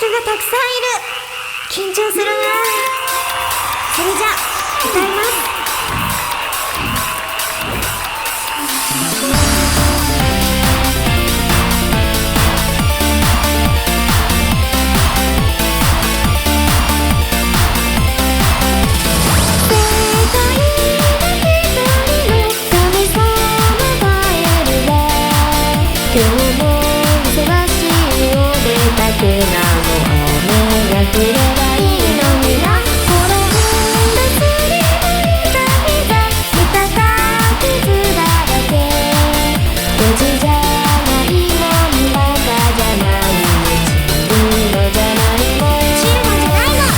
人がたくさんいる。緊張するな。それじゃあ歌います。 今日も忙しいお出かけなの雨が降ればいいのにな。転んですりむいた膝見たか傷だらけ。ドジじゃないもんバカじゃないチルノじゃないもんチルノじゃないの。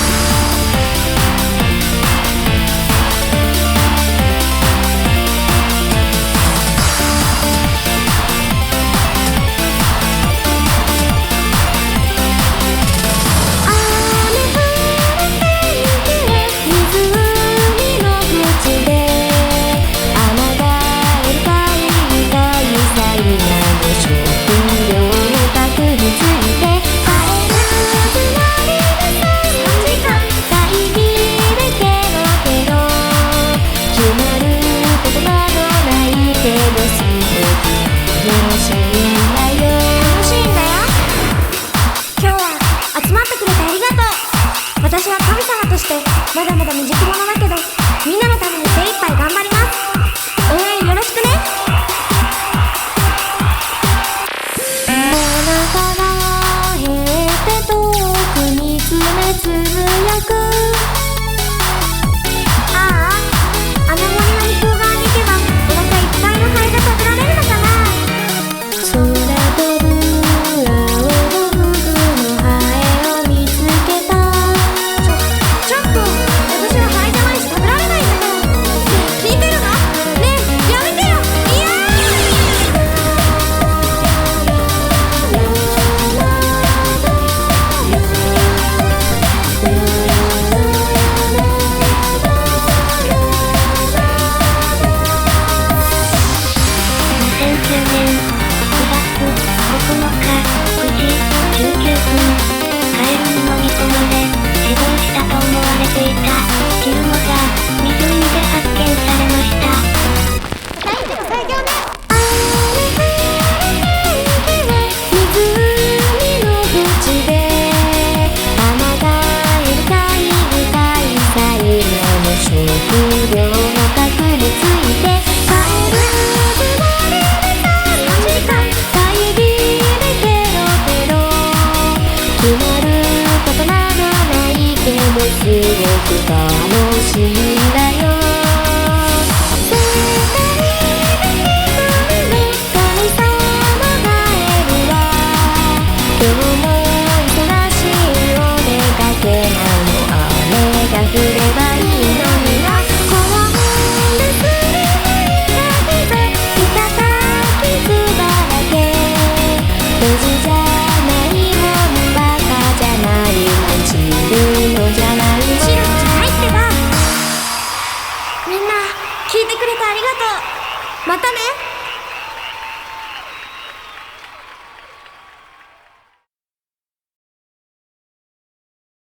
私は神様としてまだまだ未熟者だけど、みんなのために精一杯頑張ります。応援よろしくね。 お腹が減って遠くにつめつぶやく。 ああ、あの森の向こう側に行けばお腹いっぱいのハエが食べられるのかな。 空飛ぶ青の服のハエを見つけた。 ちょっと私はハエじゃないし食べられないんだけど。聞いてるの？ねえ、やめてよ。いや 2009年9月9日9時19分、カエルに飲み込まれ死亡したと思われていたチルノが湖で発見されました。 大丈夫大丈夫。 湖の淵で穴がいるかいるかい最後の食料の確率いてカエル生まれる3時間会議でペロペロ決まることなどないけどすごく楽しいんだよ。世界で一人の神様がいるわ。今日も忙しいお出かけなの雨が降ればいいのにな。転んですりむいた膝見たか傷だらけ。ドジじゃないもんバカじゃないもんチルノじゃないもん。 チルノじゃないってば。みんな聞いてくれてありがとう。またね。